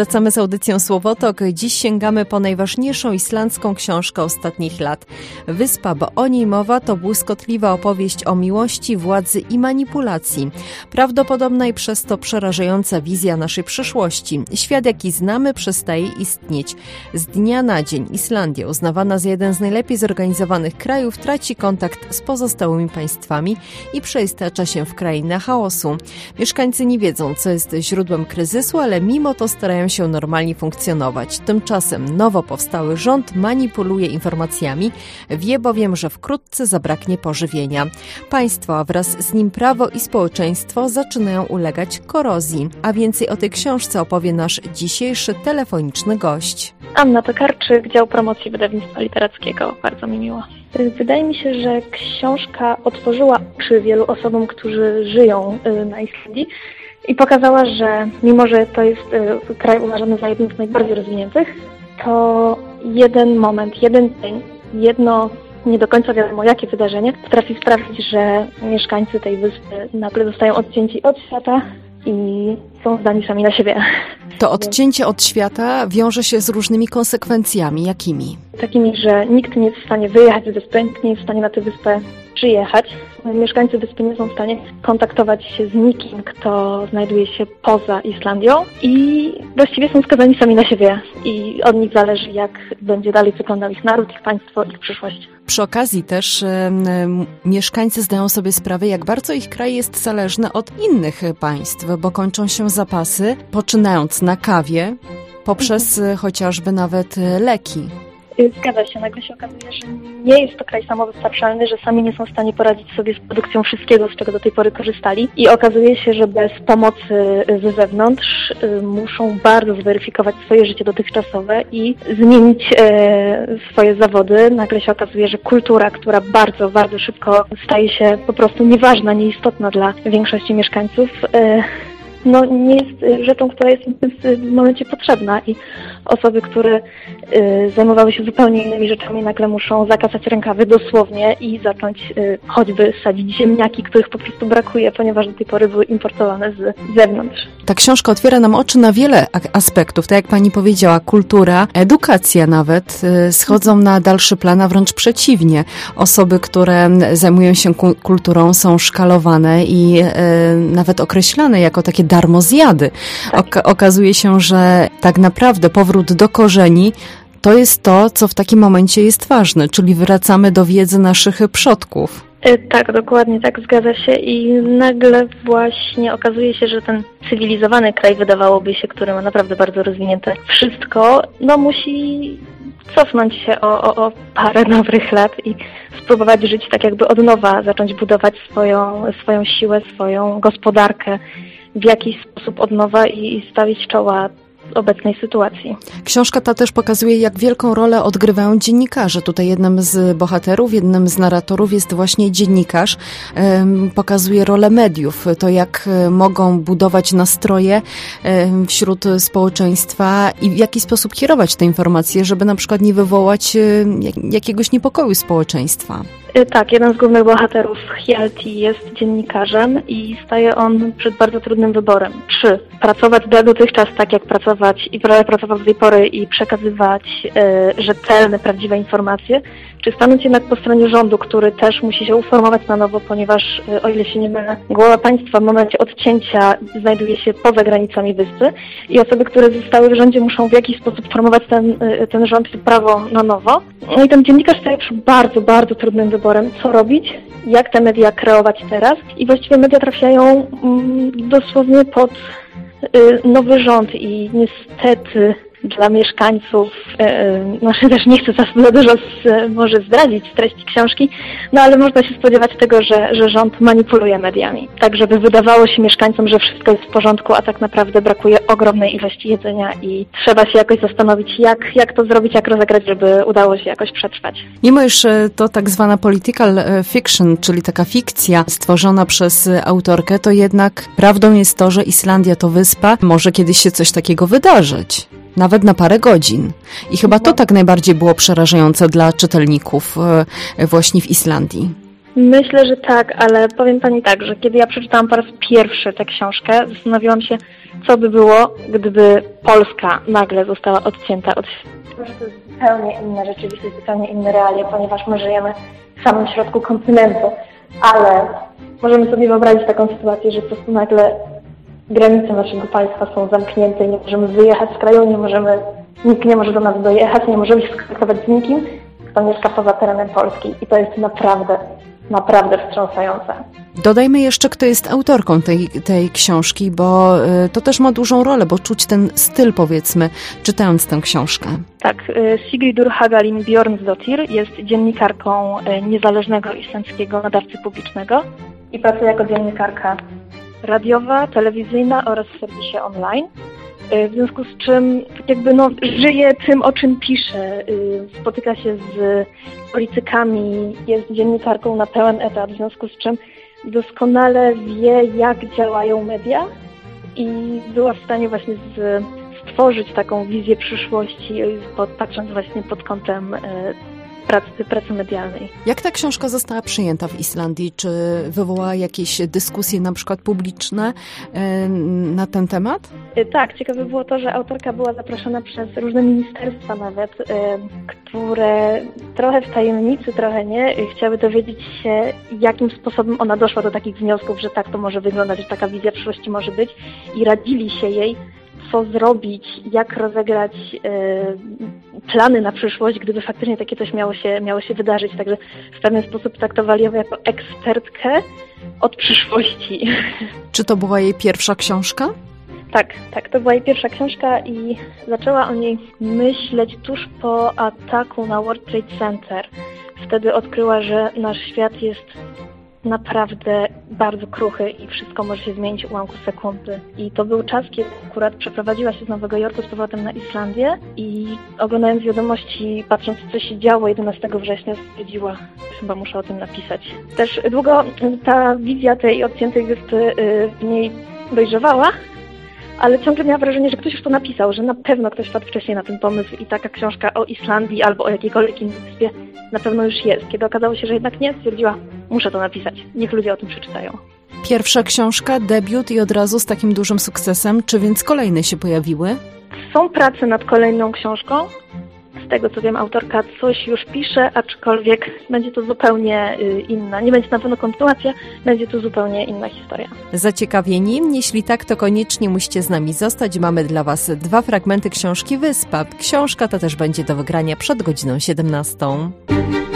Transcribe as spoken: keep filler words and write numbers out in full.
Wracamy z audycją Słowotok. Dziś sięgamy po najważniejszą islandzką książkę ostatnich lat. Wyspa, bo o niej mowa, to błyskotliwa opowieść o miłości, władzy i manipulacji. Prawdopodobna i przez to przerażająca wizja naszej przyszłości. Świat, jaki znamy, przestaje istnieć. Z dnia na dzień Islandia, uznawana za jeden z najlepiej zorganizowanych krajów, traci kontakt z pozostałymi państwami i przeistacza się w krainę chaosu. Mieszkańcy nie wiedzą, co jest źródłem kryzysu, ale mimo to starają się normalnie funkcjonować. Tymczasem nowo powstały rząd manipuluje informacjami, wie bowiem, że wkrótce zabraknie pożywienia. Państwo, a wraz z nim prawo i społeczeństwo zaczynają ulegać korozji. A więcej o tej książce opowie nasz dzisiejszy telefoniczny gość. Anna Tokarczyk, dział promocji wydawnictwa literackiego. Bardzo mi miło. Wydaje mi się, że książka otworzyła oczy wielu osobom, którzy żyją na Islandii i pokazała, że mimo, że to jest kraj uważany za jeden z najbardziej rozwiniętych, to jeden moment, jeden dzień, jedno nie do końca wiadomo jakie wydarzenie potrafi sprawić, że mieszkańcy tej wyspy nagle zostają odcięci od świata i są zdani sami na siebie. To odcięcie od świata wiąże się z różnymi konsekwencjami. Jakimi? Takimi, że nikt nie jest w stanie wyjechać z wyspy, nikt nie jest w stanie na tę wyspę przyjechać. Mieszkańcy wyspy nie są w stanie kontaktować się z nikim, kto znajduje się poza Islandią i właściwie są skazani sami na siebie i od nich zależy, jak będzie dalej wyglądał ich naród, ich państwo, ich przyszłość. Przy okazji też e, mieszkańcy zdają sobie sprawę, jak bardzo ich kraj jest zależny od innych państw, bo kończą się zapasy, poczynając na kawie, poprzez mhm. chociażby nawet leki. Zgadza się, nagle się okazuje, że nie jest to kraj samowystarczalny, że sami nie są w stanie poradzić sobie z produkcją wszystkiego, z czego do tej pory korzystali i okazuje się, że bez pomocy z zewnątrz y, muszą bardzo zweryfikować swoje życie dotychczasowe i zmienić e, swoje zawody. Nagle się okazuje, że kultura, która bardzo, bardzo szybko staje się po prostu nieważna, nieistotna dla większości mieszkańców, e, no nie jest rzeczą, która jest im w tym momencie potrzebna i osoby, które y, zajmowały się zupełnie innymi rzeczami, nagle muszą zakasać rękawy dosłownie i zacząć y, choćby sadzić ziemniaki, których po prostu brakuje, ponieważ do tej pory były importowane z zewnątrz. Ta książka otwiera nam oczy na wiele aspektów. Tak jak pani powiedziała, kultura, edukacja nawet y, schodzą na dalszy plan, a wręcz przeciwnie. Osoby, które zajmują się ku- kulturą są szkalowane i y, nawet określane jako takie darmozjady. Ok- okazuje się, że tak naprawdę powrót do korzeni to jest to, co w takim momencie jest ważne, czyli wracamy do wiedzy naszych przodków. Tak, dokładnie tak, zgadza się i nagle właśnie okazuje się, że ten cywilizowany kraj, wydawałoby się, który ma naprawdę bardzo rozwinięte wszystko, no musi cofnąć się o, o, o parę dobrych lat i spróbować żyć tak jakby od nowa, zacząć budować swoją, swoją siłę, swoją gospodarkę w jakiś sposób od nowa i stawić czoła obecnej sytuacji. Książka ta też pokazuje, jak wielką rolę odgrywają dziennikarze. Tutaj jednym z bohaterów, jednym z narratorów jest właśnie dziennikarz. Pokazuje rolę mediów, to jak mogą budować nastroje wśród społeczeństwa i w jaki sposób kierować te informacje, żeby na przykład nie wywołać jakiegoś niepokoju społeczeństwa. Tak, jeden z głównych bohaterów, Hjalti, jest dziennikarzem i staje on przed bardzo trudnym wyborem. Czy pracować dotychczas tak, jak pracować i pracował do tej pory i przekazywać e, rzetelne, prawdziwe informacje, czy stanąć jednak po stronie rządu, który też musi się uformować na nowo, ponieważ, e, o ile się nie mylę, głowa państwa w momencie odcięcia znajduje się poza granicami wyspy i osoby, które zostały w rządzie, muszą w jakiś sposób formować ten, e, ten rząd i prawo na nowo. No i ten dziennikarz staje przed bardzo, bardzo trudnym wyborem, co robić, jak te media kreować teraz i właściwie media trafiają mm, dosłownie pod y, nowy rząd i niestety dla mieszkańców, yy, no też nie chcę za dużo z, może zdradzić treści książki, no ale można się spodziewać tego, że, że rząd manipuluje mediami, tak żeby wydawało się mieszkańcom, że wszystko jest w porządku, a tak naprawdę brakuje ogromnej ilości jedzenia i trzeba się jakoś zastanowić, jak, jak to zrobić, jak rozegrać, żeby udało się jakoś przetrwać. Mimo iż to tak zwana political fiction, czyli taka fikcja stworzona przez autorkę, to jednak prawdą jest to, że Islandia to wyspa, może kiedyś się coś takiego wydarzyć. Nawet na parę godzin. I chyba to tak najbardziej było przerażające dla czytelników właśnie w Islandii. Myślę, że tak, ale powiem Pani tak, że kiedy ja przeczytałam po raz pierwszy tę książkę, zastanowiłam się, co by było, gdyby Polska nagle została odcięta od świata. To jest zupełnie inna rzeczywistość, zupełnie inne realia, ponieważ my żyjemy w samym środku kontynentu, ale możemy sobie wyobrazić taką sytuację, że po prostu nagle granice naszego państwa są zamknięte, nie możemy wyjechać z kraju, nie możemy, nikt nie może do nas dojechać, nie możemy się skontaktować z nikim, kto mieszka poza terenem Polski. I to jest naprawdę, naprawdę wstrząsające. Dodajmy jeszcze, kto jest autorką tej, tej książki, bo y, to też ma dużą rolę, bo czuć ten styl, powiedzmy, czytając tę książkę. Tak, y, Sigríður Hagalín Björnsdóttir jest dziennikarką y, niezależnego islandzkiego nadawcy publicznego i pracuje jako dziennikarka radiowa, telewizyjna oraz w serwisie online. W związku z czym jakby no, żyje tym, o czym pisze. Spotyka się z politykami, jest dziennikarką na pełen etat, w związku z czym doskonale wie, jak działają media i była w stanie właśnie z, stworzyć taką wizję przyszłości, pod, patrząc właśnie pod kątem pracy, pracy medialnej. Jak ta książka została przyjęta w Islandii? Czy wywołała jakieś dyskusje, na przykład publiczne, na ten temat? Tak, ciekawe było to, że autorka była zaproszona przez różne ministerstwa nawet, które trochę w tajemnicy, trochę nie, chciały dowiedzieć się, jakim sposobem ona doszła do takich wniosków, że tak to może wyglądać, że taka wizja przyszłości może być i radzili się jej, co zrobić, jak rozegrać e, plany na przyszłość, gdyby faktycznie takie coś miało się, miało się wydarzyć. Także w pewien sposób traktowali ją jako ekspertkę od przyszłości. Czy to była jej pierwsza książka? Tak, tak, to była jej pierwsza książka i zaczęła o niej myśleć tuż po ataku na World Trade Center. Wtedy odkryła, że nasz świat jest naprawdę bardzo kruchy i wszystko może się zmienić w ułamku sekundy. I to był czas, kiedy akurat przeprowadziła się z Nowego Jorku z powrotem na Islandię i oglądając wiadomości, patrząc, co się działo jedenastego września, stwierdziła, chyba muszę o tym napisać. Też długo ta wizja tej odciętej wyspy w niej dojrzewała, ale ciągle miała wrażenie, że ktoś już to napisał, że na pewno ktoś wpadł wcześniej na ten pomysł i taka książka o Islandii albo o jakiejkolwiek innej wyspie na pewno już jest. Kiedy okazało się, że jednak nie, stwierdziła, muszę to napisać. Niech ludzie o tym przeczytają. Pierwsza książka, debiut i od razu z takim dużym sukcesem. Czy więc kolejne się pojawiły? Są prace nad kolejną książką. Z tego co wiem, autorka coś już pisze, aczkolwiek będzie to zupełnie inna. Nie będzie na pewno kontynuacja, będzie to zupełnie inna historia. Zaciekawieni? Jeśli tak, to koniecznie musicie z nami zostać. Mamy dla Was dwa fragmenty książki Wyspa. Książka ta też będzie do wygrania przed godziną siedemnastą.